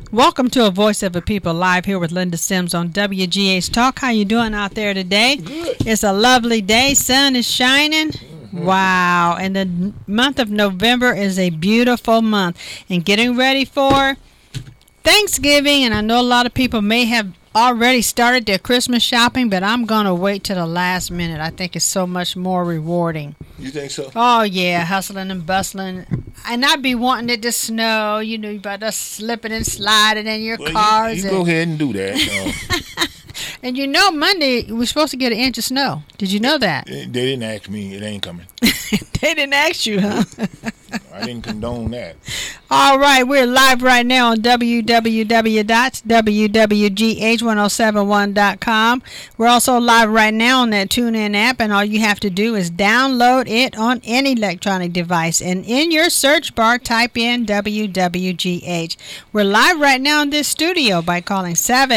Welcome to A Voice of a People live here with Linda Sims on WGH Talk. How you doing out there today? Good. It's a lovely day. Sun is shining. Wow. And the month of November is a beautiful month. And getting ready for Thanksgiving. And I know a lot of people may have already started their Christmas shopping, but I'm going to wait till the last minute. I think it's so much more rewarding. You think so? Oh, yeah, hustling and bustling. And I'd be wanting it to snow. You know, you about to slipping and sliding in your cars. You go ahead and do that. And you know, Monday, we're supposed to get an inch of snow. Did you know that? They didn't ask me. It ain't coming. They didn't ask you, huh? I didn't condone that. All right, we're live right now on www.wwgh1071.com. We're also live right now on that TuneIn app, and all you have to do is download it on any electronic device. And in your search bar, type in WWGH. We're live right now in this studio by calling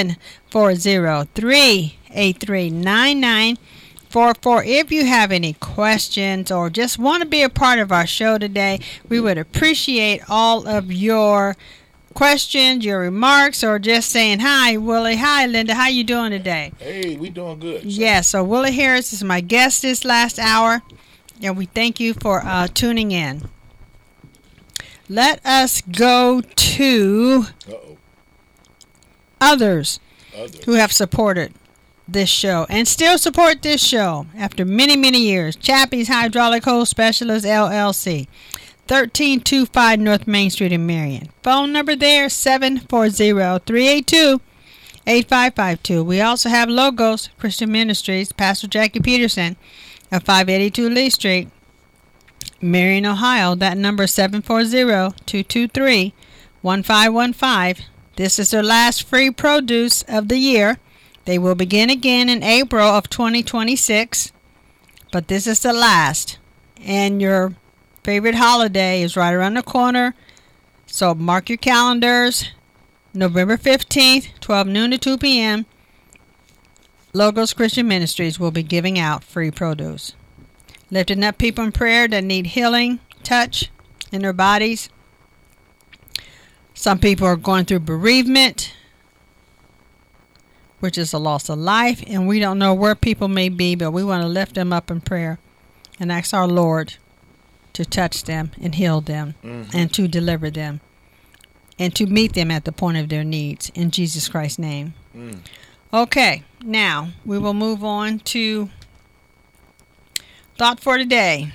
740-383-9944. If you have any questions or just want to be a part of our show today, we would appreciate all of your questions, your remarks, or just saying hi, Willie. Hi, Linda. How you doing today? Hey, we doing good. Yeah, so Willie Harris is my guest this last hour, and we thank you for tuning in. Let us go to others who have supported this show and still support this show after many, many years. Chappie's Hydraulic Hose Specialist, LLC, 1325 North Main Street in Marion. Phone number there, 740-382-8552. We also have Logos Christian Ministries, Pastor Jackie Peterson, at 582 Lee Street, Marion, Ohio. That number is 740-223-1515. This is their last free produce of the year. They will begin again in April of 2026, but this is the last. And your favorite holiday is right around the corner, so mark your calendars. November 15th, 12 noon to 2 p.m., Logos Christian Ministries will be giving out free produce. Lifting up people in prayer that need healing, touch in their bodies. Some people are going through bereavement, which is a loss of life, and we don't know where people may be, but we want to lift them up in prayer and ask our Lord to touch them and heal them and to deliver them and to meet them at the point of their needs in Jesus Christ's name. Okay, now we will move on to Thought for Today.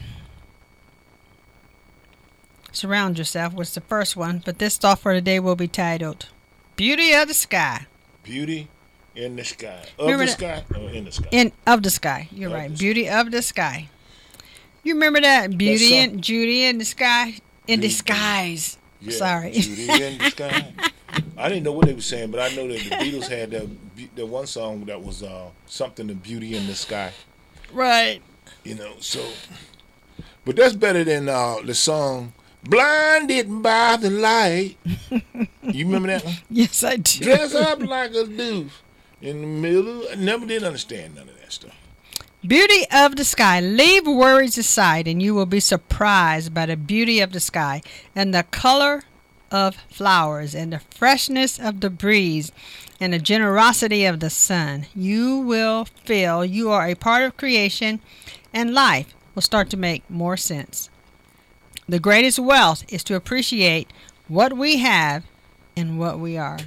Surround yourself was the first one, but this thought for today will be titled Beauty of the Sky. Beauty in the sky. Of the sky or in the sky? Of the sky. You're right. Beauty of the sky. You remember that? Beauty and Judy in the sky? In disguise. Yeah, Sorry. Beauty in the sky. I didn't know what they were saying, but I know that the Beatles had that one song that was something to Beauty in the Sky. Right. You know, so. But that's better than the song Blinded by the Light. You remember that one? Yes, I do. Dress up like a doof. In the middle, I never did understand none of that stuff. Beauty of the sky. Leave worries aside, and you will be surprised by the beauty of the sky and the color of flowers and the freshness of the breeze and the generosity of the sun. You will feel you are a part of creation, and life will start to make more sense. The greatest wealth is to appreciate what we have and what we are.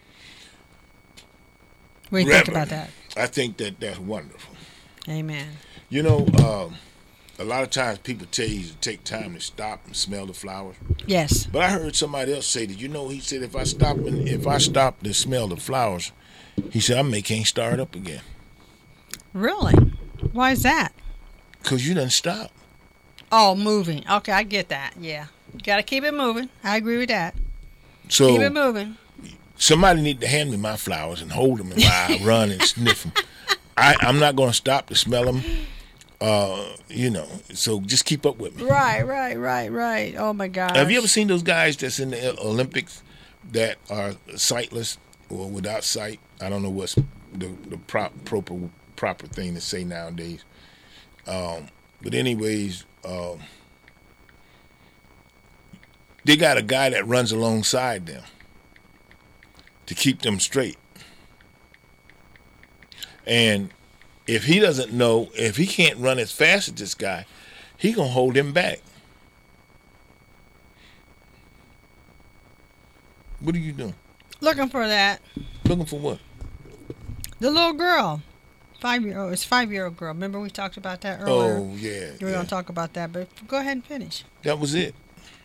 What do you think about that? I think that's wonderful. Amen. You know, a lot of times people tell you to take time to stop and smell the flowers. Yes. But I heard somebody else say that, he said if I stop to smell the flowers, he said I can't start up again. Really? Why is that? Because you done stop. Oh, moving. Okay, I get that. Yeah. You got to keep it moving. I agree with that. So keep it moving. Somebody need to hand me my flowers and hold them while I run and sniff them. I'm not going to stop to smell them, so just keep up with me. Right. Oh, my gosh. Have you ever seen those guys that's in the Olympics that are sightless or without sight? I don't know what's the proper thing to say nowadays. But anyways, they got a guy that runs alongside them. to keep them straight. And if he doesn't know, if he can't run as fast as this guy, he gonna hold him back. What are you doing? Looking for that. Looking for what? The little girl. 5-year-old. It's 5-year-old girl. Remember we talked about that earlier? Oh, yeah. We were going to talk about that, but go ahead and finish. That was it.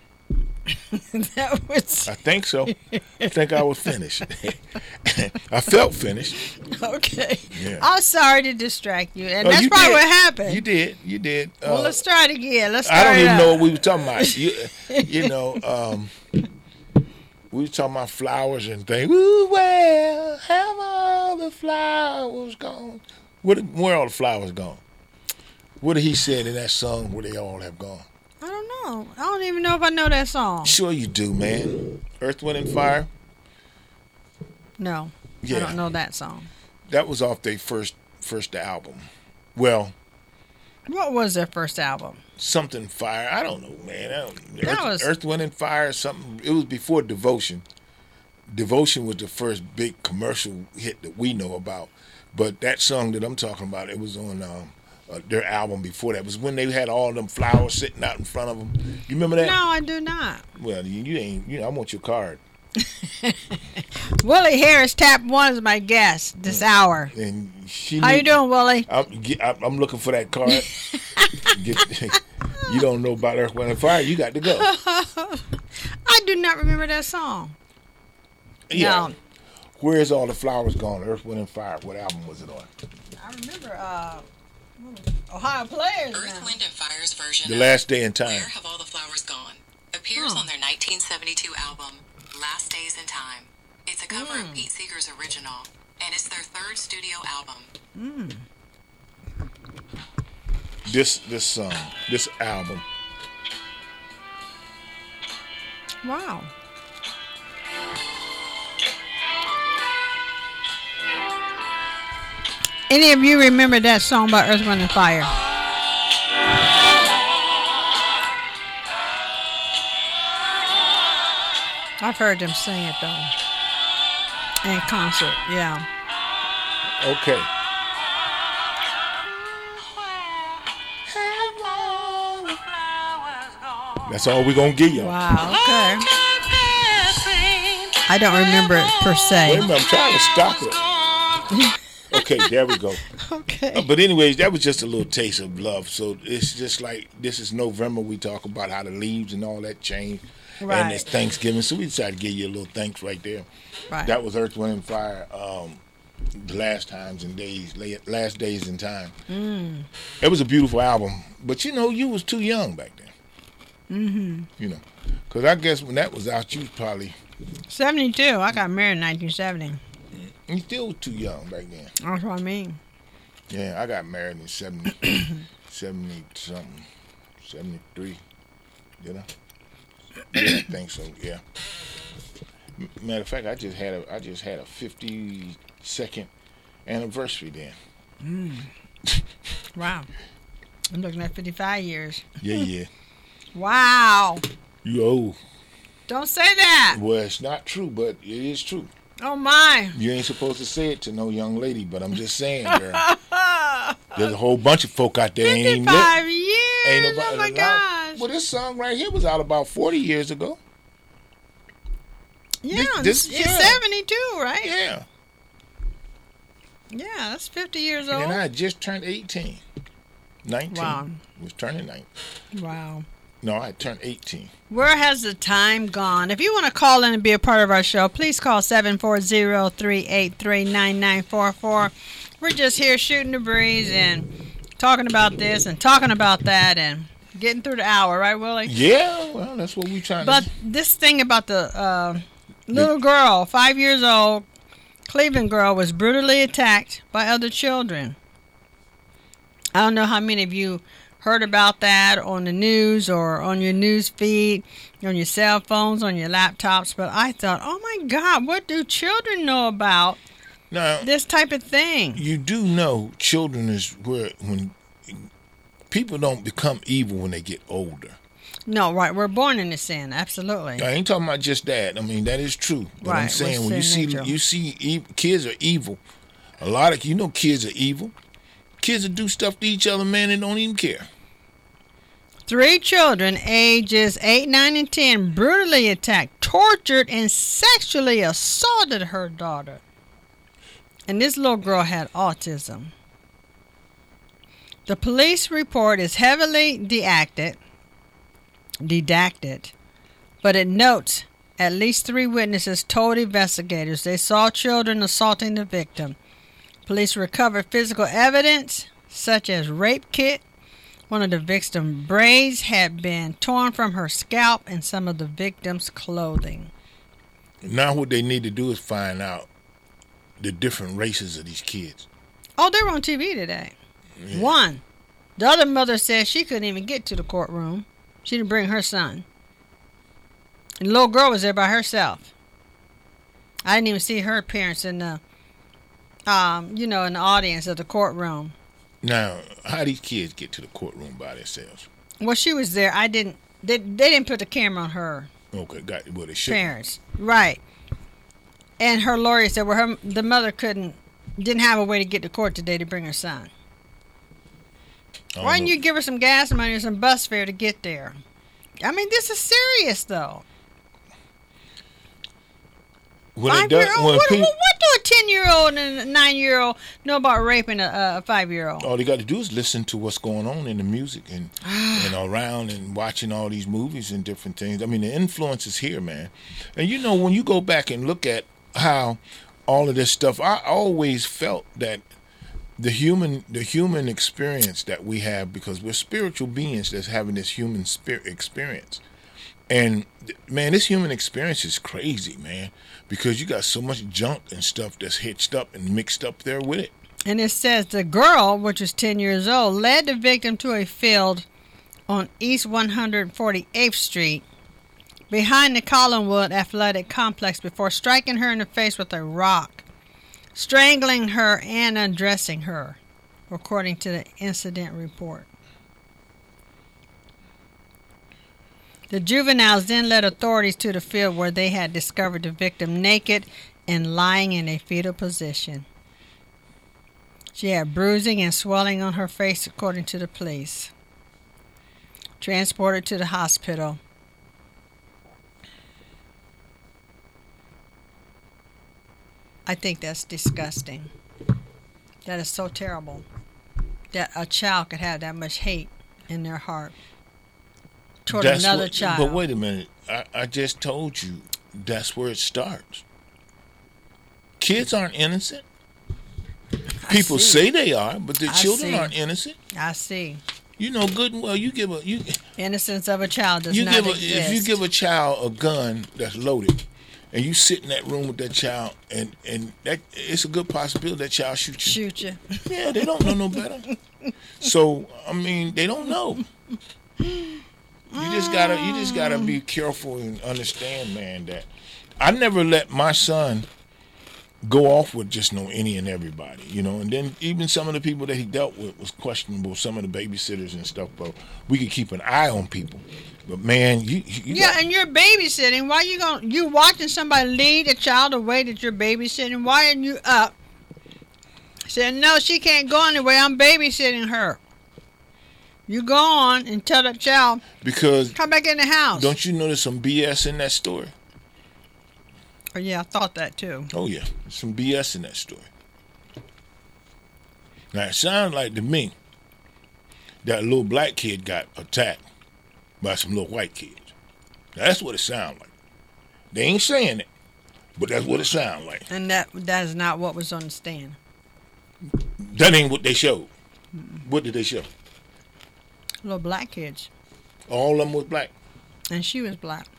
That was... I think so. I think I was finished. I felt finished. Okay. Yeah. I'm sorry to distract you, and Oh, that's you probably did. what happened. You did. Well, let's try it again. Let's start I don't it even up. know what we were talking about. You know, we were talking about flowers and things. Ooh, well, have all the flowers gone? Where all the flowers gone? What did he say in that song where they all have gone? I don't know. I don't even know if I know that song. Sure you do, man. Earth, Wind, and Fire. No. Yeah. I don't know that song. That was off their first album. Well, What was their first album? something fire. I don't know, man. That was- Earth, Wind, and Fire. Something. It was before Devotion. Devotion was the first big commercial hit that we know about. But that song that I'm talking about, it was on their album before that. It was when they had all them flowers sitting out in front of them. You remember that? No, I do not. Well, you ain't. I want your card. Willie Harris, Tap 1 is my guest this hour. And she. How you doing, Willie? I'm looking for that card. You don't know about Earth, Wind, and Fire. You got to go. I do not remember that song. Yeah. No. Where's all the flowers gone? Earth, Wind, and Fire. What album was it on? I remember Ohio Players. Earth, now. Wind, and Fire's version The of Last Day in Time. Where Have All the Flowers Gone appears on their 1972 album, Last Days in Time. It's a cover of Pete Seeger's original, and it's their third studio album. This album. Wow. Any of you remember that song by Earth, Wind, and Fire? I've heard them sing it, though. In concert, yeah. Okay. That's all we're going to give you. Wow, okay. I don't remember it per Wait a se. minute, I'm trying to stop it. Okay, there we go. Okay. But anyways, that was just a little taste of love. So it's just like, this is November. We talk about how the leaves and all that change. Right. And it's Thanksgiving. So we decided to give you a little thanks right there. Right. That was Earth, Wind, and Fire. The last days in time. It was a beautiful album. But you was too young back then. Because I guess when that was out, you was probably... 72. I got married in 1970. You still too young back then. That's what I mean. Yeah, I got married in 70 something, 73. Did I? Yeah, I think so. Yeah. Matter of fact, I just had a 52nd anniversary then. Wow. I'm looking at 55 years. Yeah. Wow. You old. Don't say that. Well, it's not true, but it is true. Oh, my. You ain't supposed to say it to no young lady, but I'm just saying, girl. There's a whole bunch of folk out there ain't 55 years. ain't nobody Oh, my alive. gosh. Well, this song right here was out about 40 years ago. Yeah, this- it's yeah. 72, right? Yeah. Yeah, that's 50 years And old. I had just turned 18. 19. Wow. Was turning 19. Wow. No, I turned 18. Where has the time gone? If you want to call in and be a part of our show, please call 740-383-9944. We're just here shooting the breeze and talking about this and talking about that and getting through the hour, right, Willie? Yeah, well, that's what we trying But to... this thing about the little girl, 5 years old, Cleveland girl, was brutally attacked by other children. I don't know how many of you heard about that on the news or on your news feed, on your cell phones, on your laptops, but I thought, oh my God, what do children know about Now, this type of thing? you do know children is where... when people don't become evil when they get older. No, right. We're born into sin. Absolutely. I ain't talking about just that. I mean, that is true. But Right, I'm saying with when sin nature. you see kids are evil. A lot of kids are evil. Kids will do stuff to each other, man, and don't even care. 3 children, ages 8, 9, and 10, brutally attacked, tortured, and sexually assaulted her daughter. And this little girl had autism. The police report is heavily redacted, but it notes at least 3 witnesses told investigators they saw children assaulting the victim. Police recovered physical evidence such as rape kit. One of the victim's braids had been torn from her scalp and some of the victim's clothing. Now what they need to do is find out the different races of these kids. Oh, they were on TV today. Yeah. One. The other mother said she couldn't even get to the courtroom. She didn't bring her son. And the little girl was there by herself. I didn't even see her parents in the, in the audience of the courtroom. Now, how these kids get to the courtroom by themselves? Well, she was there. They didn't put the camera on her Okay, got well, they should. parents. Right. And her lawyer said, the mother didn't have a way to get to court today to bring her son. Why didn't you give her some gas money or some bus fare to get there? I mean, this is serious, though. What do a 10-year-old and a 9-year-old know about raping a 5-year-old? All they got to do is listen to what's going on in the music and around and watching all these movies and different things. I mean, the influence is here, man. And when you go back and look at how all of this stuff, I always felt that the human experience that we have, because we're spiritual beings that's having this human spirit experience. And man, this human experience is crazy, man, because you got so much junk and stuff that's hitched up and mixed up there with it. And it says the girl, which was 10 years old, led the victim to a field on East 148th Street behind the Collinwood Athletic Complex before striking her in the face with a rock, strangling her and undressing her, according to the incident report. The juveniles then led authorities to the field where they had discovered the victim naked and lying in a fetal position. She had bruising and swelling on her face, according to the police. Transported to the hospital. I think that's disgusting. That is so terrible that a child could have that much hate in their heart toward another child. But wait a minute. I just told you that's where it starts. Kids aren't innocent. People say they are, but the children aren't innocent. I see. You know good and well. Innocence of a child does not exist. If you give a child a gun that's loaded, and you sit in that room with that child, and that it's a good possibility that child shoots you. Shoot you. Yeah, they don't know no better. So I mean, they don't know. You just gotta be careful and understand, man, that I never let my son go off with just any and everybody, and then even some of the people that he dealt with was questionable, some of the babysitters and stuff, but we could keep an eye on people. But man, and you're babysitting. Why you watching somebody lead a child away that you're babysitting? Why aren't you up saying, no, she can't go anywhere, I'm babysitting her? You go on and tell that child, because come back in the house. Don't you know there's some BS in that story? Oh, yeah, I thought that too. Oh, yeah. There's some BS in that story. Now, it sounds like to me that little black kid got attacked by some little white kids. That's what it sounds like. They ain't saying it, but that's what it sounds like. And that is not what was on the stand. That ain't what they showed. What did they show? Little black kids. All of them was black. And she was black.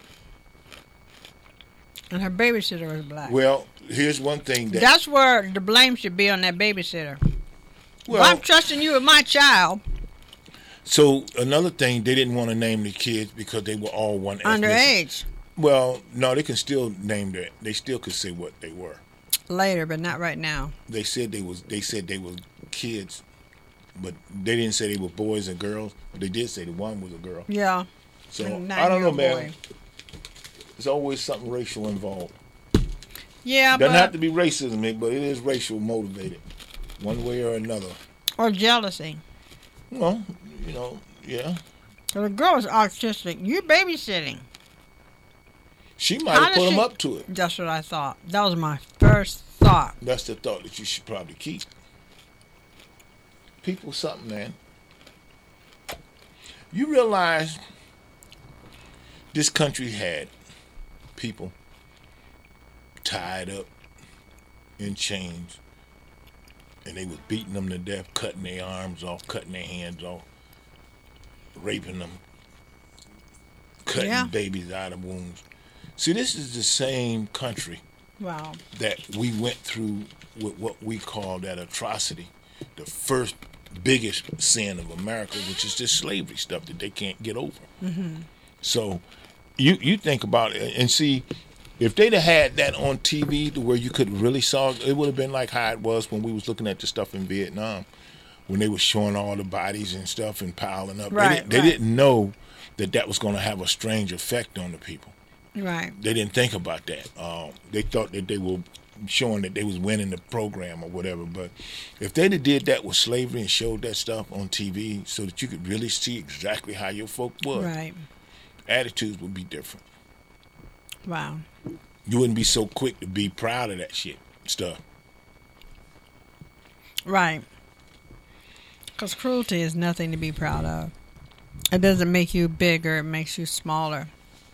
And her babysitter was black. Well, here's one thing that's where the blame should be on that babysitter. Well, if I'm trusting you with my child. So another thing, they didn't want to name the kids because they were all one underage. Well, no, they can still name that. They still could say what they were. Later, but not right now. They said they were kids, but they didn't say they were boys and girls. But they did say the one was a girl. Yeah. So And I don't know, 9-year-old man. boy. There's always something racial involved. Yeah, Doesn't have but to be racism, Mick, but it is racial motivated, one way or another. or jealousy. Well, yeah. So the girl is autistic. You're babysitting. She might How have does put him she- up to it. That's what I thought. That was my first thought. That's the thought that you should probably keep. People, something, man. You realize this country had people tied up in chains, and they was beating them to death, cutting their arms off, cutting their hands off, raping them, cutting Yeah. babies out of wombs. See, this is the same country Wow. that we went through with what we call that atrocity, the first biggest sin of America, which is this slavery stuff that they can't get over. So you think about it and see, if they'd have had that on TV to where you could really saw it, would have been like how it was when we was looking at the stuff in Vietnam, when they were showing all the bodies and stuff and piling up. Right, They right. didn't know that was going to have a strange effect on the people. Right. They didn't think about that. They thought that they were showing that they was winning the program or whatever. But if they'd have did that with slavery and showed that stuff on TV so that you could really see exactly how your folk was, Right. attitudes would be different. Wow. You wouldn't be so quick to be proud of that shit stuff. Right. Because cruelty is nothing to be proud of. It doesn't make you bigger. It makes you smaller.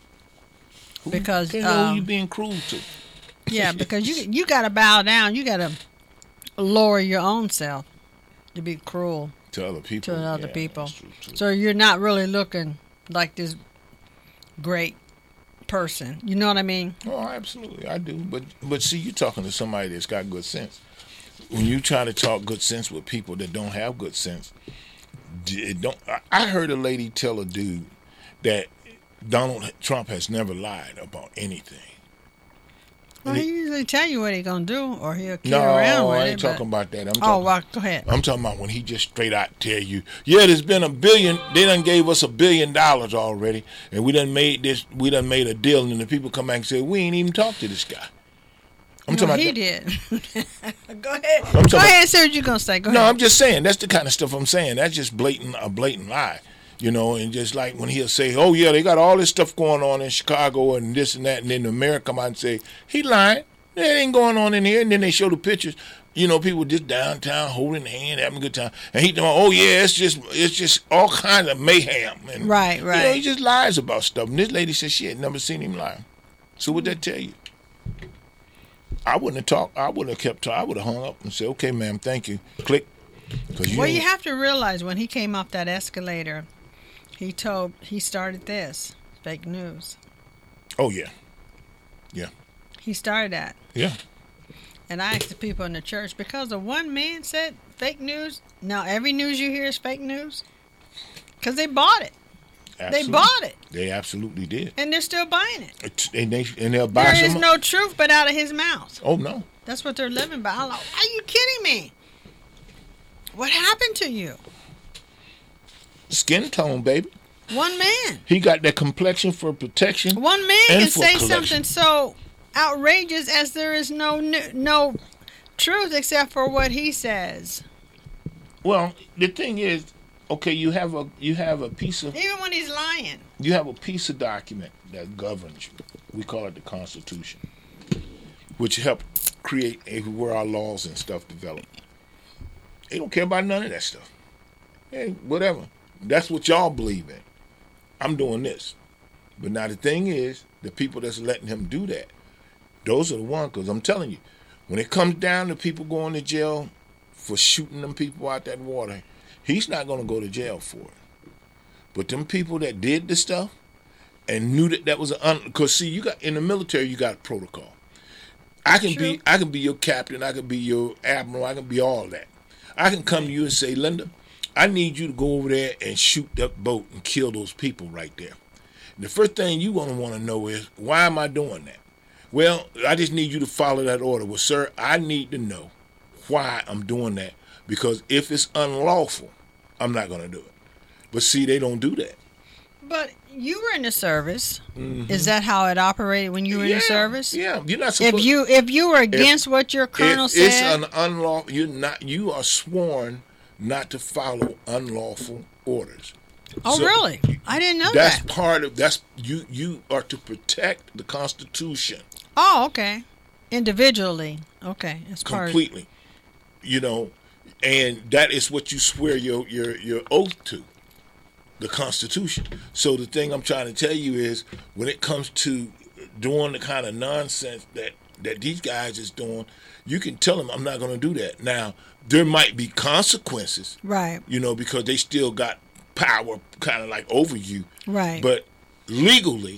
Because Who you being cruel to? yeah, because you got to bow down. You got to lower your own self to be cruel To other people. to other Yeah, people. that's true, too. So you're not really looking like this great person. You know what I mean? Oh, absolutely, I do. But see, you're talking to somebody that's got good sense. When you try to talk good sense with people that don't have good sense, it don't. I heard a lady tell a dude that Donald Trump has never lied about anything. Well, he usually tell you what he's going to do, or he'll kid No, around with I it. ain't talking about that. I'm Oh, talking, well, go ahead. I'm talking about when he just straight out tell you, yeah, there's been $1 billion. They done gave us $1 billion already, and we done made a deal, and then the people come back and say we ain't even talked to this guy. I'm No, talking he about that. did. Go ahead. talking Go about- ahead and say what you're going to say. Go No, ahead. I'm just saying that's the kind of stuff I'm saying. That's just a blatant lie, and just like when he'll say, "Oh yeah, they got all this stuff going on in Chicago and this and that," and then the mayor come out and say, "He lying. That ain't going on in here." And then they show the pictures, people just downtown holding hand, having a good time, and he going, "Oh yeah, it's just all kinds of mayhem." And, Right, right. he just lies about stuff. And this lady said she had never seen him lie. So what'd that tell you? I wouldn't have talked. I wouldn't have kept talking. I would have hung up and said, "Okay, ma'am, thank you." Click. Well, you have to realize when he came off that escalator, he started this fake news. Oh yeah, yeah, He started that. yeah. And I asked the people in the church, because of one man said fake news, now every news you hear is fake news? Because they bought it. Absolutely. They bought it. They absolutely did. And they're still buying it. And they'll buy There is some. no truth but out of his mouth. Oh no. That's what they're living by. I'm like, are you kidding me? What happened to you? Skin tone, baby. One man. He got that complexion for protection. One man And can for say collection. something so outrageous as there is no truth except for what he says. Well, the thing is, okay, you have a piece of Even when he's lying. document that governs you. We call it the Constitution, which helped create where our laws and stuff develop. They don't care about none of that stuff. Hey, whatever. That's what y'all believe in. I'm doing this. But now the thing is, the people that's letting him do that, those are the ones, because I'm telling you, when it comes down to people going to jail for shooting them people out that water, he's not going to go to jail for it. But them people that did the stuff and knew that was because see, you got in the military, you got protocol. I can be your captain, I can be your admiral, I can be all that. I can come to you and say, Linda, I need you to go over there and shoot that boat and kill those people right there. The first thing you're going to want to know is, why am I doing that? Well, I just need you to follow that order. Well, sir, I need to know why I'm doing that, because if it's unlawful, I'm not going to do it. But see, they don't do that. But you were in the service. Is that how it operated when you were in the service? Yeah, you're not supposed. If you were against what your colonel said, it's an unlawful. You are sworn not to follow unlawful orders. Oh, so really? I didn't know that's that. That's part of you are to protect the Constitution. Oh, okay. Individually, okay. That's completely. You know, and that is what you swear your oath to. The Constitution. So the thing I'm trying to tell you is, when it comes to doing the kind of nonsense that these guys is doing, you can tell them, I'm not going to do that. Now, there might be consequences, right? You know, because they still got power, kind of like over you, right? But legally,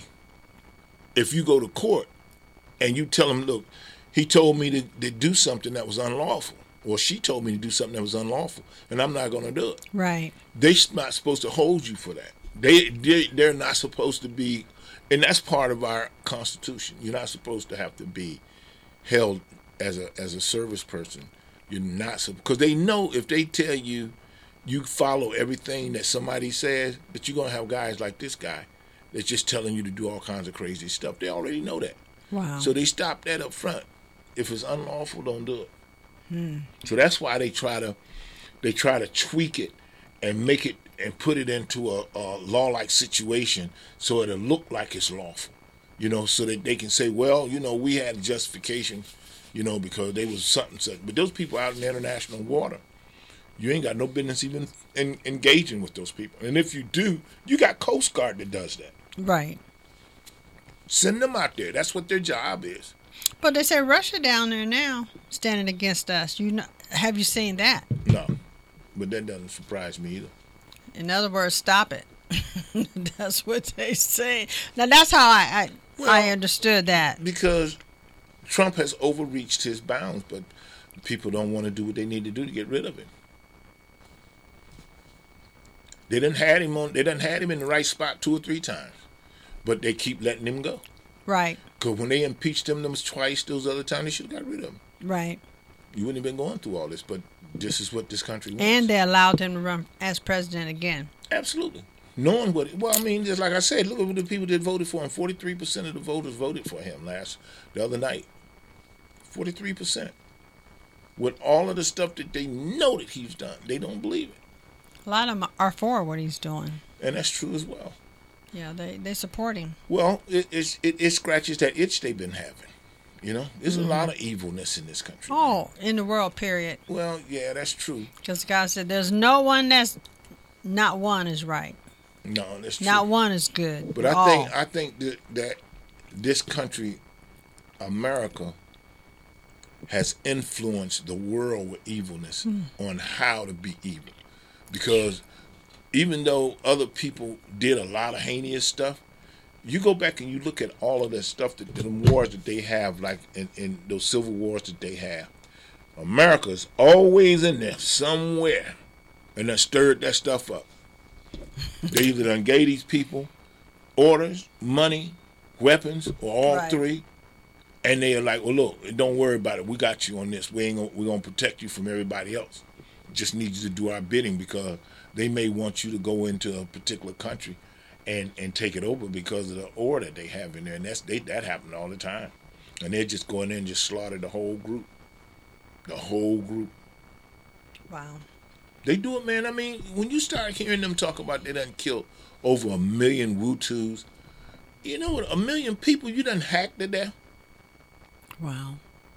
if you go to court and you tell them, look, he told me to do something that was unlawful, or she told me to do something that was unlawful, and I'm not going to do it. Right. They're not supposed to hold you for that. They're not supposed to be, and that's part of our Constitution. You're not supposed to have to be held as a service person. You're not supposed, because they know if they tell you follow everything that somebody says, that you're going to have guys like this guy that's just telling you to do all kinds of crazy stuff. They already know that. Wow. So they stop that up front. If it's unlawful, don't do it. So that's why they try to tweak it and make it and put it into a law-like situation so it'll look like it's lawful, you know, so that they can say, well, you know, we had justification, you know, because they was something such. But those people out in the international water, you ain't got no business even engaging with those people. And if you do, you got Coast Guard that does that. Right. Send them out there. That's what their job is. But they say Russia down there now standing against us. Have you seen that? No, but that doesn't surprise me either. In other words, stop it. That's what they say. Now that's how I understood that. Because Trump has overreached his bounds, but people don't want to do what they need to do to get rid of him. They done had him in the right spot 2 or 3 times, but they keep letting him go. Right. Because when they impeached him twice, those other times, they should have got rid of him. Right. You wouldn't have been going through all this, but this is what this country wants. And they allowed him to run as president again. Absolutely. Knowing what, well, I mean, just like I said, look at the people that voted for him. 43% of the voters voted for him the other night. 43%. With all of the stuff that they know that he's done, they don't believe it. A lot of them are for what he's doing. And that's true as well. Yeah, they support him. Well, it scratches that itch they've been having. You know, there's a lot of evilness in this country. Oh, in the world, period. Well, yeah, that's true. Because God said there's no one not one is right. No, that's true. Not one is good. But I think that this country, America, has influenced the world with evilness on how to be evil. Because even though other people did a lot of heinous stuff, you go back and you look at all of that stuff, the wars that they have, like in those civil wars that they have, America's always in there somewhere, and that stirred that stuff up. They either done gave these people orders, money, weapons, or all three, and they are like, well, look, don't worry about it. We got you on this. We're gonna protect you from everybody else. Just need you to do our bidding, because they may want you to go into a particular country and take it over because of the order they have in there. And that happen all the time. And they're just going in and just slaughter the whole group. The whole group. Wow. They do it, man. I mean, when you start hearing them talk about they done killed over 1 million Hutus, you know what, 1 million people you done hacked to death? Wow.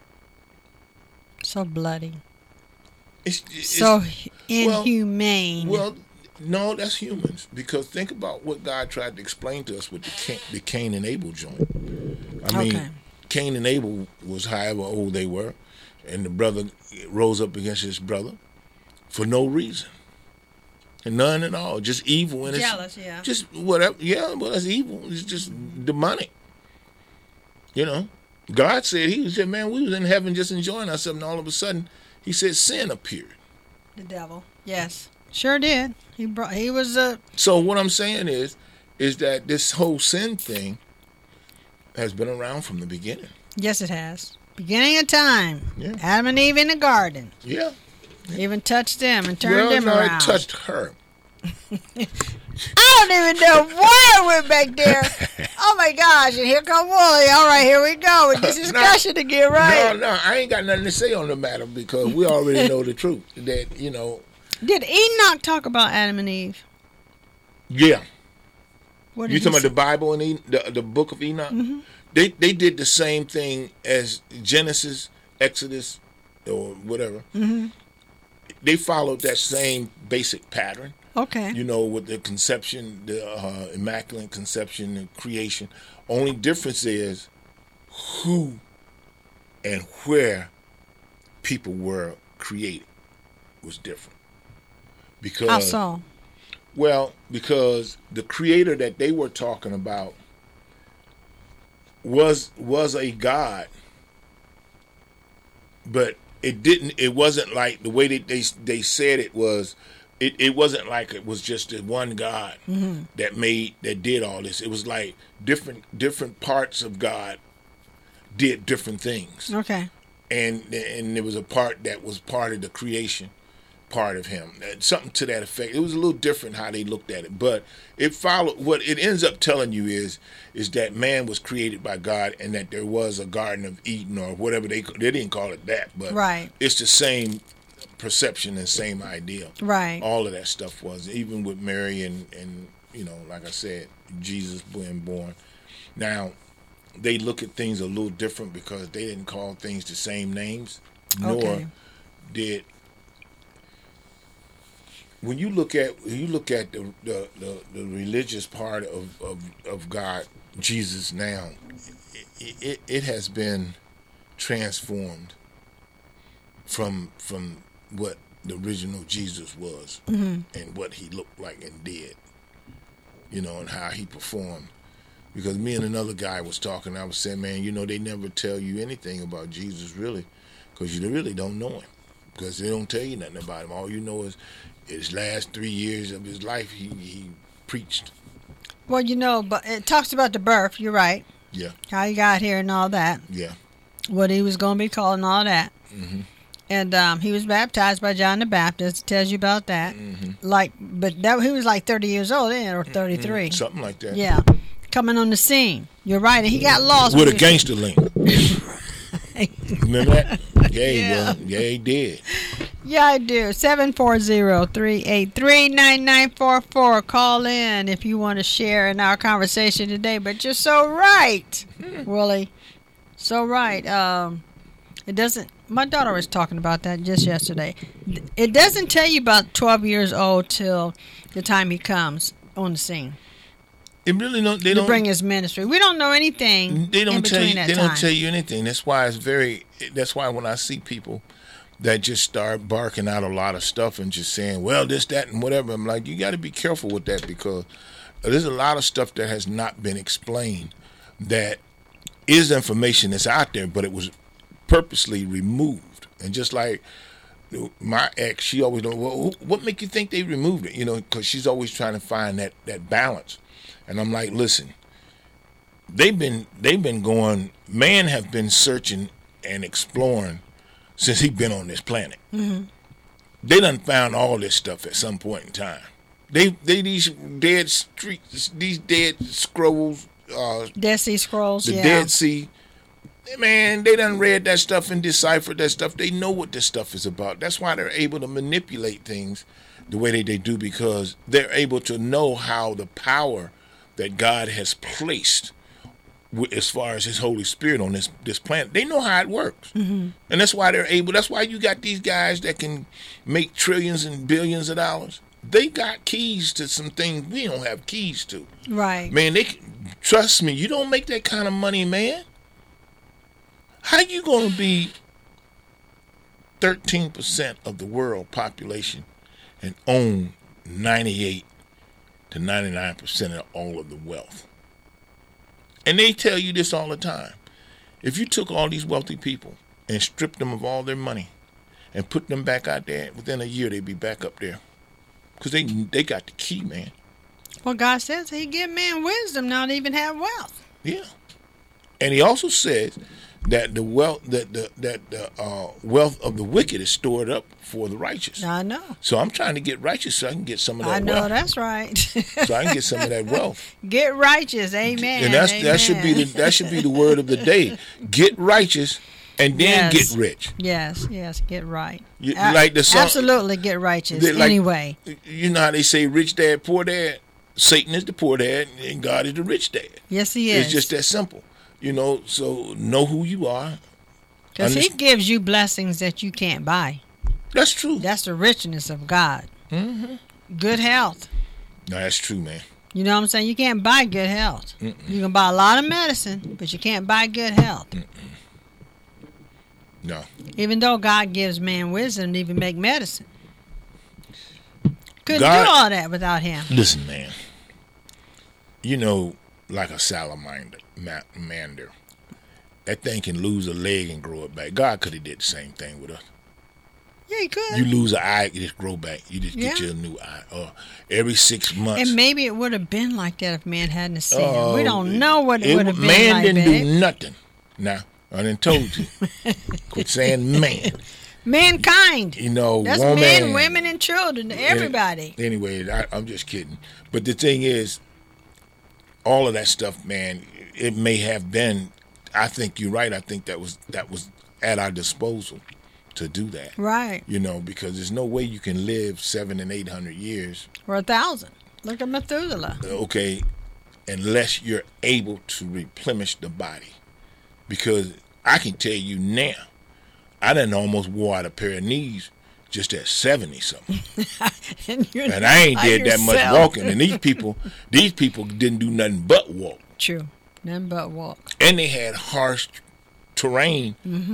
So bloody. It's so inhumane. Well, no, that's humans. Because think about what God tried to explain to us with the Cain and Abel joint. I mean, Cain and Abel was however old they were, and the brother rose up against his brother for no reason. And none at all. Just evil. And jealous, yeah. Just whatever. Yeah, well, that's evil. It's just demonic. You know? God said, he said, man, we was in heaven just enjoying ourselves, and all of a sudden, he said sin appeared. The devil. Yes. Sure did. He was So what I'm saying is that this whole sin thing has been around from the beginning. Yes, it has. Beginning of time. Yeah. Adam and Eve in the garden. Yeah. Even touched them and turned them around. It touched her. I don't even know why I went back there. Oh my gosh! And here come Wooly. All right, here we go with this discussion again, right? No, I ain't got nothing to say on the matter because we already know the truth. That Did Enoch talk about Adam and Eve? Yeah. What did You he talking about say? the Bible and the book of Enoch? Mm-hmm. They did the same thing as Genesis, Exodus, or whatever. Mm-hmm. They followed that same basic pattern. Okay. With the conception, the immaculate conception and creation. Only difference is who and where people were created was different. Because How so? Well, because the creator that they were talking about was a God, but it wasn't like the way that they said it was. It wasn't like it was just the one God that did all this. It was like different parts of God did different things. Okay. And there was a part that was part of the creation part of him, something to that effect. It was a little different how they looked at it, but it followed. What it ends up telling you is that man was created by God, and that there was a Garden of Eden or whatever they didn't call it that, but Right. it's the same perception and same idea. Right. All of that stuff was, even with Mary and like I said, Jesus being born. Now they look at things a little different because they didn't call things the same names, nor Okay. did. When you look at the religious part of God, Jesus now, it has been transformed from what the original Jesus was and what he looked like and did, and how he performed. Because me and another guy was talking, I was saying, man, they never tell you anything about Jesus really, because you really don't know him, because they don't tell you nothing about him. All you know is his last 3 years of his life, he preached. Well, but it talks about the birth. You're right. Yeah. How he got here and all that. Yeah. What he was going to be called and all that. Mm-hmm. And he was baptized by John the Baptist. It tells you about that. Mm-hmm. But he was like 30 years old then, or 33. Something like that. Yeah. Coming on the scene. You're right. And he got lost. With when a he- gangster link. Remember that? Yeah, he did. Yeah, I do. 740-383-9944. Call in if you want to share in our conversation today. But you're so right, Willie. So right. It doesn't. My daughter was talking about that just yesterday. It doesn't tell you about 12 years old till the time he comes on the scene It really don't. They to don't bring his ministry. We don't know anything They don't in tell between you. that They time. don't tell you anything. That's why That's why when I see people that just start barking out a lot of stuff and just saying, well, this, that, and whatever, I'm like, you got to be careful with that, because there's a lot of stuff that has not been explained that is information that's out there, but it was purposely removed. And just like my ex, she always don't. Well, what make you think they removed it? Because she's always trying to find that balance. And I'm like, listen, they've been going. Man have been searching and exploring since he's been on this planet. Mm-hmm. They done found all this stuff at some point in time. They these dead streets, these dead scrolls, Dead Sea Scrolls. the Yeah. Dead Sea. Man, they done read that stuff and deciphered that stuff. They know what this stuff is about. That's why they're able to manipulate things the way they do, because they're able to know how the power that God has placed as far as his Holy Spirit on this planet. They know how it works. Mm-hmm. And that's why they're able. That's why you got these guys that can make trillions and billions of dollars. They got keys to some things we don't have keys to. Right. Man, trust me, you don't make that kind of money, man. How you going to be 13% of the world population and own 98 to 99% of all of the wealth? And they tell you this all the time. If you took all these wealthy people and stripped them of all their money and put them back out there, within a year they'd be back up there. Because they got the key, man. Well, God says he give man wisdom not to even have wealth. Yeah. And he also says that the wealth of the wicked is stored up for the righteous. I know. So I'm trying to get righteous so I can get some of that I know wealth. that's right. So I can get some of that wealth. Get righteous, amen. And that should be the word of the day. Get righteous and then Yes. get rich. Yes, get right. Like the song, Absolutely get righteous. like- Anyway. You know how they say rich dad, poor dad? Satan is the poor dad and God is the rich dad. Yes, he is. It's just that simple. You know, so know who you are. Because he gives you blessings that you can't buy. That's true. That's the richness of God. Mm-hmm. Good health. No, that's true, man. You know what I'm saying? You can't buy good health. You can buy a lot of medicine, but you can't buy good health. No. Even though God gives man wisdom to even make medicine. Couldn't God- do all that without him. Listen, man. You know, like a salamander, that thing can lose a leg and grow it back. God could have did the same thing with us. Yeah, he could. You lose an eye, you just grow back. You just get Yeah. you a new eye. Or every 6 months. And maybe it would have been like that if man hadn't sinned. Oh, We don't know what it would have been man like, didn't babe. do nothing. Now, I done told you. Quit saying man. Mankind. You know, That's woman. men, women, and children. Everybody. Anyway, I'm just kidding. But the thing is, all of that stuff, man, it may have been. I think you're right. I think that was at our disposal to do that. Right. You know, because there's no way you can live 700 and 800 years, Or 1,000. Look at Methuselah. okay, unless you're able to replenish the body. Because I can tell you now, I done almost wore out a pair of knees just at 70 something. And I ain't did that much walking. And these people didn't do nothing but walk. True. Nothing but walk. And they had harsh terrain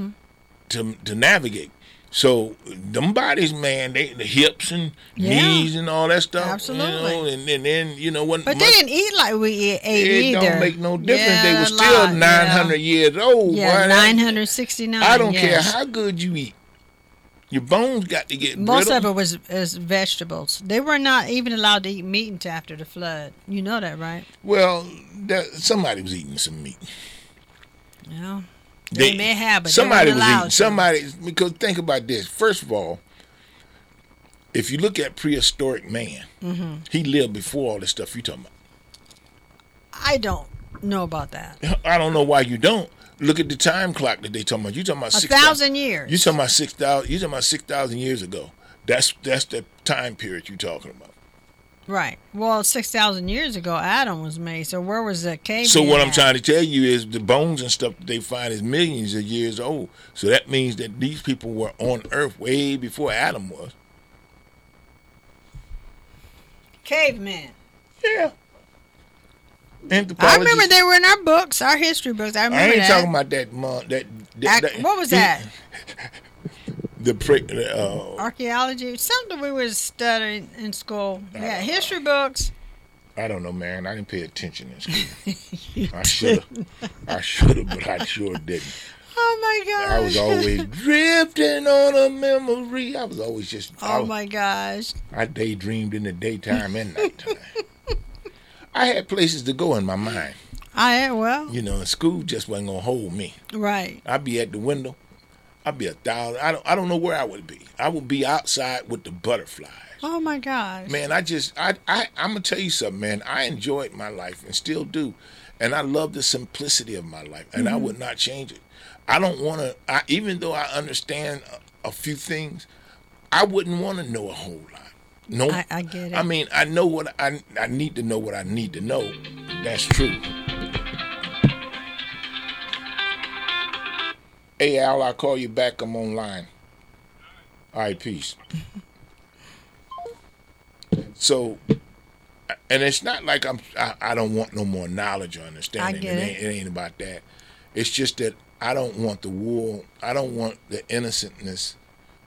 to navigate. So them bodies, man, the hips and Yeah. knees and all that stuff. Absolutely. You know, and then, you know, what But they didn't eat like we ate it either. don't make no difference. Yeah, They were a still lot, 900 years old. Yeah, boy. 969. I don't care yes. how good you eat. Your bones got to get Most brittle. of it was vegetables. They were not even allowed to eat meat until after the flood. You know that, right? Well, somebody was eating some meat. Yeah. They may have, but somebody they weren't was allowed eating. to. Somebody, because think about this. First of all, if you look at prehistoric man, he lived before all this stuff you talking about. I don't know about that. I don't know why you don't. Look at the time clock that they talking about. You talking about 1,000 years. You talking about 6,000. You talking about 6,000 years ago. That's the time period you talking about. Right. Well, 6,000 years ago, Adam was made. So where was the cave? So what I'm trying to tell you is the bones and stuff that they find is millions of years old. So that means that these people were on Earth way before Adam was. Cavemen. Yeah. I remember they were in our books, our history books. I remember I ain't that. talking about that. What was that? Archaeology? Something we was studying in school. Yeah, history books. I don't know, man. I didn't pay attention in school. I should have, but I sure didn't. Oh my gosh. I was always drifting on a memory. I was always just. my gosh. I daydreamed in the daytime and nighttime. I had places to go in my mind. Well. You know, and school just wasn't gonna hold me. Right. I'd be at the window. I'd be 1,000. I don't know where I would be. I would be outside with the butterflies. Oh my gosh. Man, I'm gonna tell you something, man. I enjoyed my life and still do, and I love the simplicity of my life, and I would not change it. I don't want to. Even though I understand a few things, I wouldn't want to know a whole lot. No, I get it. I mean, I know what I need to know what I need to know. That's true. Hey, Al, I'll call you back. I'm online. All right, peace. So, and it's not like I don't want no more knowledge or understanding. I get it. It ain't about that. It's just that I don't want the wool. I don't want the innocence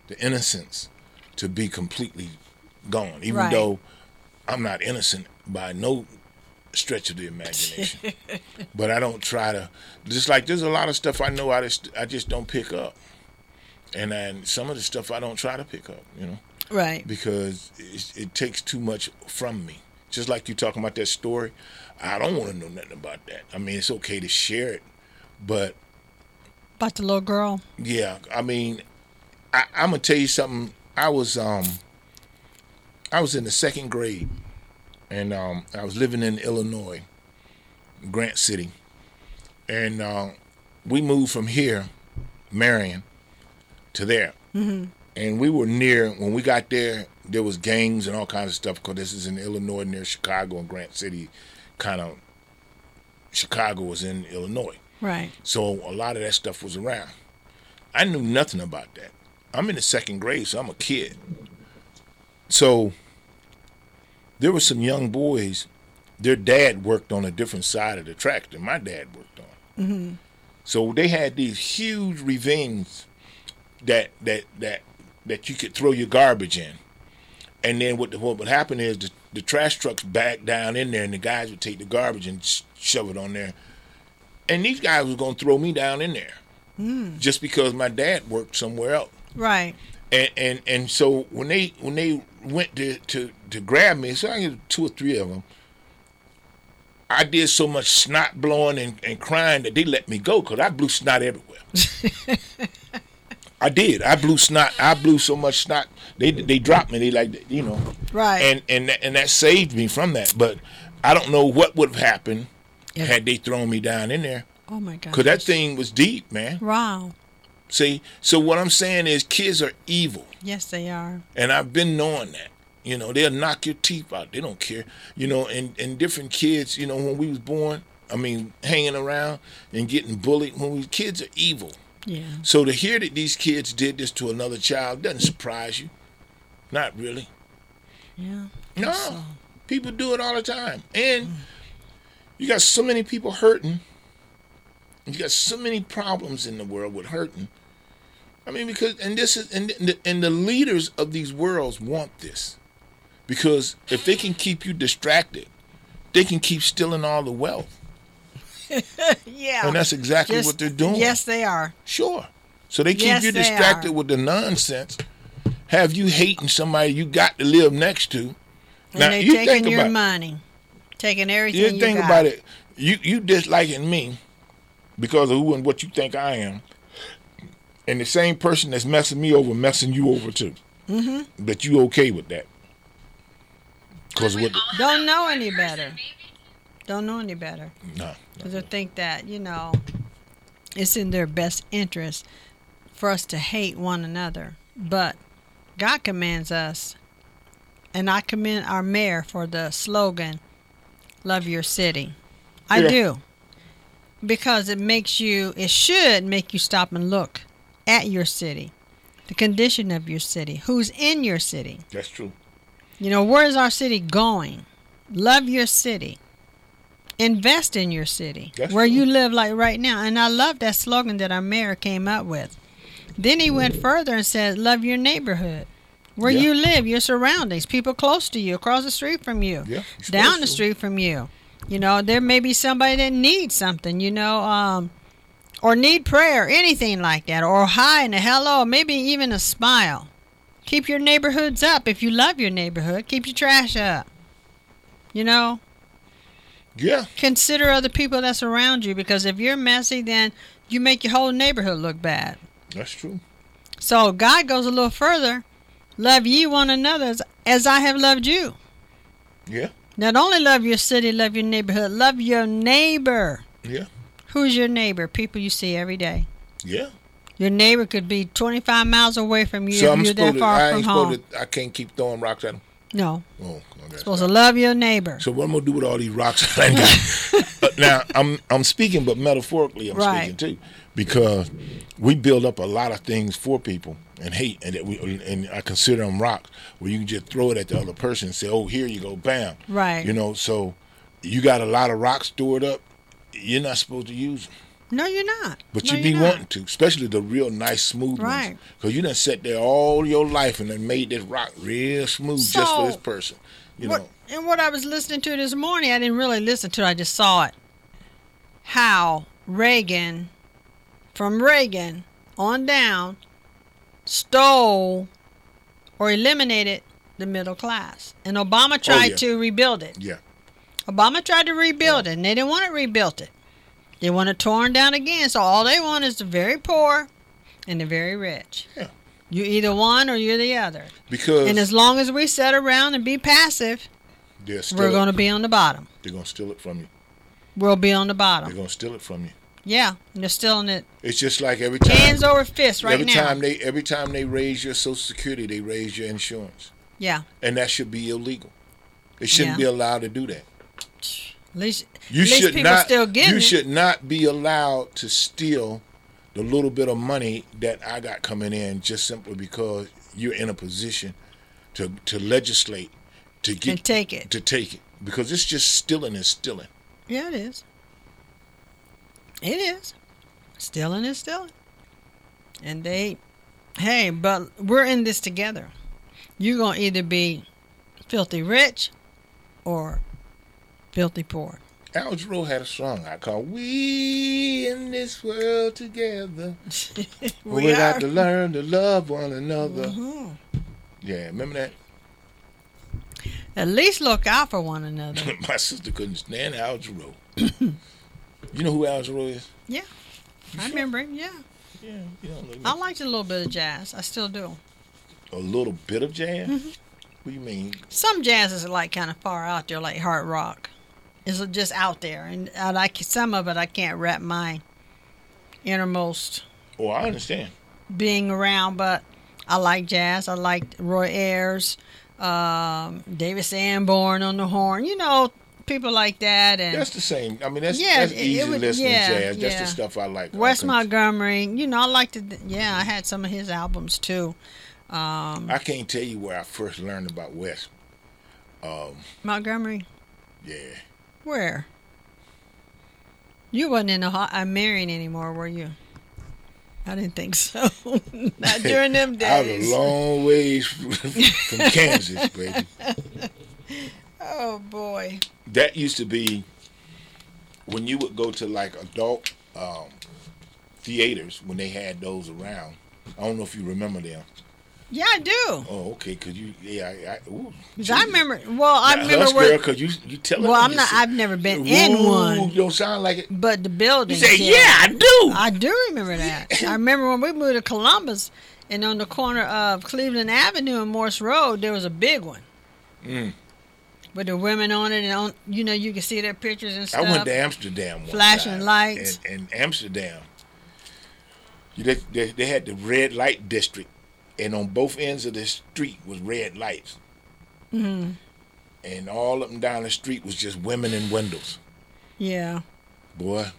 to be completely gone. Even Right. though I'm not innocent by no stretch of the imagination. But I don't try to. Just like there's a lot of stuff I know I just don't pick up, and then some of the stuff I don't try to pick up. You know. Right. Because it takes too much from me. Just like you talking about that story, I don't want to know nothing about that. I mean, it's okay to share it, but About the little girl. Yeah, I mean, I'm gonna tell you something. I was in the second grade, and I was living in Illinois, Grant City, and we moved from here, Marion, to there. Mm-hmm. And we were near, when we got there, there was gangs and all kinds of stuff, because this is in Illinois near Chicago, and Grant City, kind of, Chicago was in Illinois. Right. So a lot of that stuff was around. I knew nothing about that. I'm in the second grade, so I'm a kid. So there were some young boys, their dad worked on a different side of the track than my dad worked on. Mm-hmm. So they had these huge ravines that you could throw your garbage in. And then what would happen is the trash trucks back down in there, and the guys would take the garbage and shove it on there. And these guys was going to throw me down in there just because my dad worked somewhere else. Right. And so when they went to grab me, so I get 2 or 3 of them, I did so much snot blowing and crying that they let me go, because I blew snot everywhere. I did. I blew snot. I blew so much snot. They dropped me. They like, you know. Right. And that saved me from that. But I don't know what would have happened had they thrown me down in there. Oh my God. Because that thing was deep, man. Wow. See, so what I'm saying is kids are evil. Yes, they are. And I've been knowing that. You know, they'll knock your teeth out. They don't care. You know, and different kids, you know, when we was born, I mean, hanging around and getting bullied, kids are evil. Yeah. So to hear that these kids did this to another child doesn't surprise you. Not really. Yeah. No. So. People do it all the time. And you got so many people hurting. You got so many problems in the world with hurting. I mean, because and the leaders of these worlds want this. Because if they can keep you distracted, they can keep stealing all the wealth. Yeah. And that's exactly what they're doing. Yes, they are. Sure. So they keep you distracted with the nonsense, have you hating somebody you got to live next to. And now, they're taking your money, taking everything you got. You think about it. You disliking me because of who and what you think I am. And the same person that's messing me over, messing you over too. Mm-hmm. But you okay with that. Don't know any better. Don't know any better. No. Because I think that, you know, it's in their best interest for us to hate one another. But God commands us, and I commend our mayor for the slogan, love your city. I do. Because it should make you stop and look at your city, the condition of your city, who's in your city. That's true. You know, where is our city going? Love your city. Invest in your city, where you live like right now. And I love that slogan that our mayor came up with. Then he went further and said, love your neighborhood, where you live, your surroundings, people close to you, across the street from you, down the street from you. You know, there may be somebody that needs something, you know, or need prayer, anything like that, or hi and a hello, maybe even a smile. Keep your neighborhoods up. If you love your neighborhood, keep your trash up. You know? Yeah. Consider other people that's around you, because if you're messy, then you make your whole neighborhood look bad. That's true. So God goes a little further. Love ye one another as I have loved you. Yeah. Not only love your city, love your neighborhood, love your neighbor. Yeah. Who's your neighbor? People you see every day. Yeah. Your neighbor could be 25 miles away from you if you're that far from home. I can't keep throwing rocks at them? No. Oh, supposed to love your neighbor. So what am I going to do with all these rocks I got? Now, I'm speaking, but metaphorically I'm speaking too. Because we build up a lot of things for people and hate, and I consider them rocks, where you can just throw it at the other person and say, oh, here you go, bam. Right. You know, so you got a lot of rocks stored up. You're not supposed to use them. No, you're not. But you be wanting to, especially the real nice, smooth ones. Because you done sat there all your life and then made this rock real smooth just for this person. You know. And what I was listening to this morning, I didn't really listen to it, I just saw it. How from Reagan on down, stole or eliminated the middle class. And Obama tried to rebuild it. Yeah. Obama tried to rebuild it, and they didn't want it rebuilt it. They want it torn down again. So all they want is the very poor and the very rich. Yeah. You're either one or you're the other. Because And as long as we sit around and be passive, we're going to be on the bottom. They're going to steal it from you. We'll be on the They're bottom. going to steal it from you. Yeah, and they're stealing it It's just like every time. hands over fists right now. Every time they raise your Social Security, they raise your insurance. Yeah, And that should be illegal. They shouldn't be allowed to do that. at least People still getting it. should not be allowed to steal the little bit of money that I got coming in just simply because you're in a position to legislate to get And take it. to take it, because it's just stealing is stealing. Yeah, it is. It is. Stealing is stealing. And but we're in this together. You're going to either be filthy rich or filthy poor. Al Jarreau had a song I called "We in This World Together." We got to learn to love one another. Mhm. Yeah, remember that? At least look out for one another. My sister couldn't stand Al Jarreau. You know who Al Jarreau is? Yeah, I remember him. Yeah, Yeah, you don't know. I liked a little bit of jazz. I still do. A little bit of jazz? Mm-hmm. What do you mean? Some jazz is like kind of far out there, like hard rock. It's just out there, and I like some of it. I can't wrap my innermost Oh, I understand. being around, but I like jazz. I like Roy Ayers, David Sanborn on the horn. You know, people like that, and That's the same. I mean, that's Yeah, easy it would- listening yeah, jazz. That's yeah. the stuff I like. Wes Montgomery. You know, I liked it. Yeah, I had some of his albums too. I can't tell you where I first learned about Wes. Montgomery. Yeah. Where? You wasn't in I'm marrying anymore, were you? I didn't think so. Not during them I was days. a long ways from Kansas, baby. Oh boy. That used to be when you would go to like adult theaters when they had those around. I don't know if you remember them. Yeah, I do. Oh, okay. Cause you, ooh, 'Cause I remember. Well, I remember Hush, where. girl, cause you telling. Well, me I'm you not. said- I've never been in Ooh, one, You don't sound like it. but the building. You say, yeah, I do. I do remember that. I remember when we moved to Columbus, and on the corner of Cleveland Avenue and Morse Road, there was a big one. With the women on it, and you can see their pictures and stuff. I went to Amsterdam one Flashing time, lights. and Amsterdam. They had the red light district, and on both ends of the street was red lights. Mm-hmm. And all up and down the street was just women in windows. Yeah. Boy,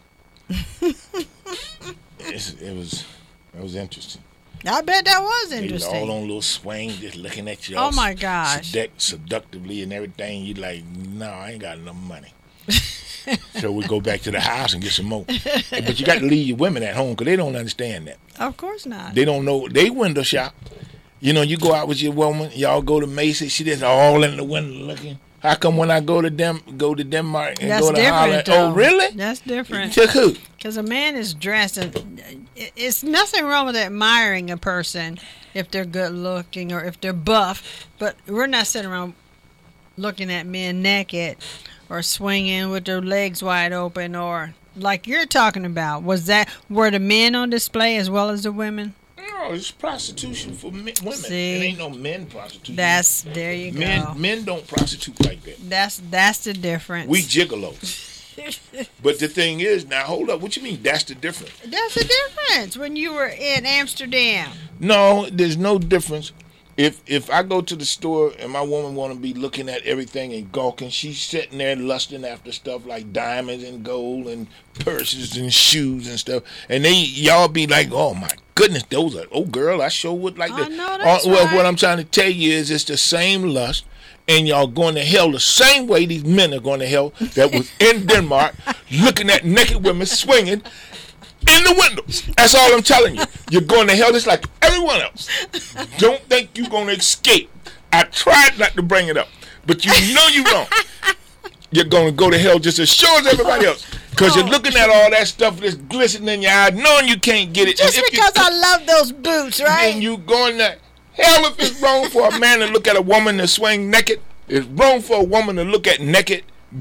it was interesting. I bet that was They was interesting. all on little swings, just looking at you. Oh all my gosh. seductively and everything. You like, no, I ain't got enough money. So we go back to the house and get some more. But you got to leave your women at home because they don't understand that. Of course not. They don't know. They window shop. You know, you go out with your woman, y'all go to Macy's, she just all in the window looking. How come when I go to Denmark and That's go to Holland? different. Though. Oh, really? That's different. To who? Because a man is dressed, and it's nothing wrong with admiring a person if they're good looking or if they're buff. But we're not sitting around looking at men naked or swinging with their legs wide open, or like you're talking about. Were the men on display as well as the women? No, it's prostitution for women. See? It ain't no men prostitution. There you go. Men don't prostitute like that. That's the difference. We gigolos. But the thing is, now hold up. What you mean? That's the difference? That's the difference. When you were in Amsterdam, No, there's no difference. If I go to the store and my woman want to be looking at everything and gawking, she's sitting there lusting after stuff like diamonds and gold and purses and shoes and stuff, and y'all be like, oh my goodness, those are, oh girl, I sure would like I that. know that's Well, right. what I'm trying to tell you is it's the same lust, and y'all going to hell the same way these men are going to hell that was in Denmark looking at naked women swinging in the windows. That's all I'm telling you. You're going to hell just like everyone else. Don't think you're going to escape. I tried not to bring it up, but you know you're wrong. You're going to go to hell just as sure as everybody else. Because you're looking at all that stuff that's glistening in your eye, knowing you can't get it. just And if because you, I love those boots, right? and you going to hell if it's wrong for a man to look at a woman that swing naked. It's wrong for a woman to look at naked gold.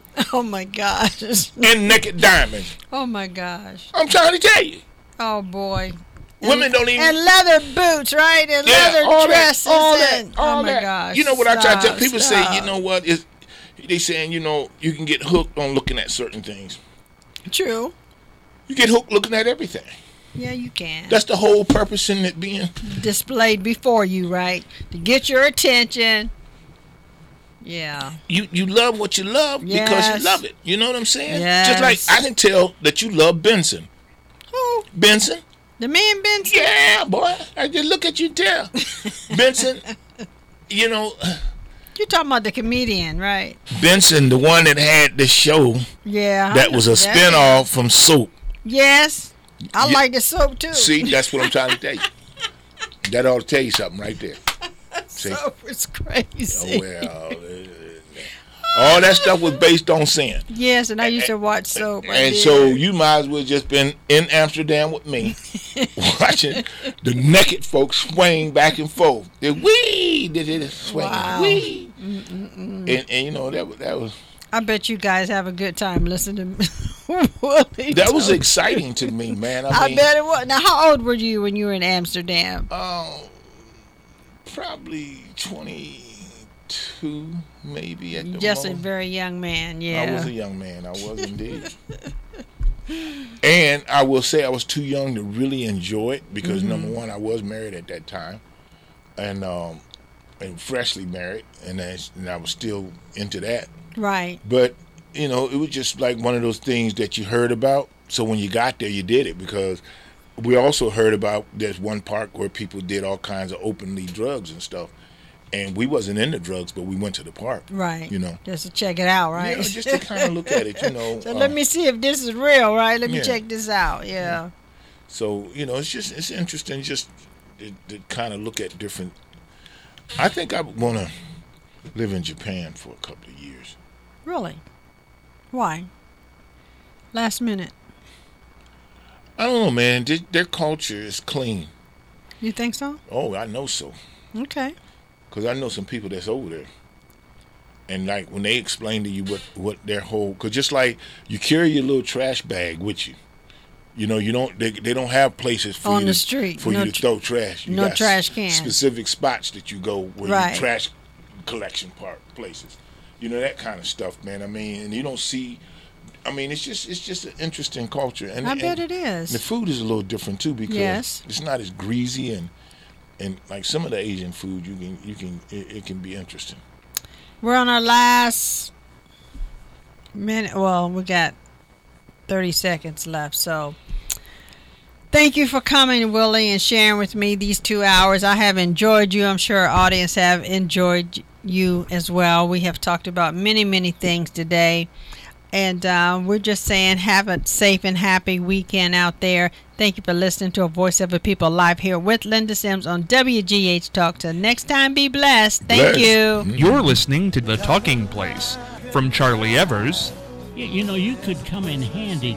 Oh my gosh. and naked diamonds. Oh my gosh. I'm trying to tell you. Oh boy. Women don't even. And leather boots, right? And leather all dresses. that, oh my that. gosh. You know what I try to tell people? Stop. Say, you know what? They saying, you know, you can get hooked on looking at certain things. True. You get hooked looking at everything. Yeah, you can. That's the whole purpose in it being displayed before you, right? To get your attention. Yeah. You love what you love because you love it. You know what I'm saying? Yes. Just like I can tell that you love Benson. Who? Benson? The man Benson? Yeah, boy. I just look at you and tell. Benson, you know. You're talking about the comedian, right? Benson, the one that had the show. Yeah. That was a spinoff from Soap. Yes. I like the soap too. See, that's what I'm trying to tell you. That ought to tell you something right there. See? Soap is crazy. Oh, well, all that stuff was based on sin. Yes, and I used to watch soap. And so you might as well just been in Amsterdam with me, watching the naked folks swing back and forth. They did it swing, wow. wee. And you know that was. I bet you guys have a good time listening to Willie. That was exciting to me, man. I bet it was. Now, how old were you when you were in Amsterdam? Probably 22, maybe at the Just most. a very young man, yeah. I was a young man. I was indeed. And I will say I was too young to really enjoy it because number one, I was married at that time, and freshly married, and I was still into that. Right. But you know, it was just like one of those things that you heard about. So when you got there, you did it because we also heard about there's one park where people did all kinds of openly drugs and stuff. And we wasn't into drugs, but we went to the park. Right. You know. Just to check it out, right? Yeah, just to kind of look at it, you know. So let me see if this is real, right? Let me yeah. check this out, yeah. So, you know, it's interesting just to kind of look at different. I think I want to live in Japan for a couple of years. Really? Why? Last minute. I don't know, man. Their culture is clean. You think so? Oh, I know so. Okay. Because I know some people that's over there. And, like, when they explain to you what their whole... Because just like you carry your little trash bag with you. You know, you don't. They don't have places for on you the to, street for you to throw trash. You no got trash can. Specific spots that you go where right. you trash collection places. You know, that kind of stuff, man. I mean, and you don't see. I mean, it's just an interesting culture. And I bet it is. The food is a little different too because yes. it's not as greasy and like some of the Asian food, it can be interesting. We're on our last minute. Well, we got 30 seconds left, so thank you for coming, Willie, and sharing with me these 2 hours. I have enjoyed you. I'm sure our audience have enjoyed you as well. We have talked about many things today, and we're just saying have a safe and happy weekend out there. Thank you for listening to A Voice of the People live here with Linda Sims on WGH Talk. Till next time, be blessed. Thank you. You're listening to The Talking Place from Charlie Evers. You know, you could come in handy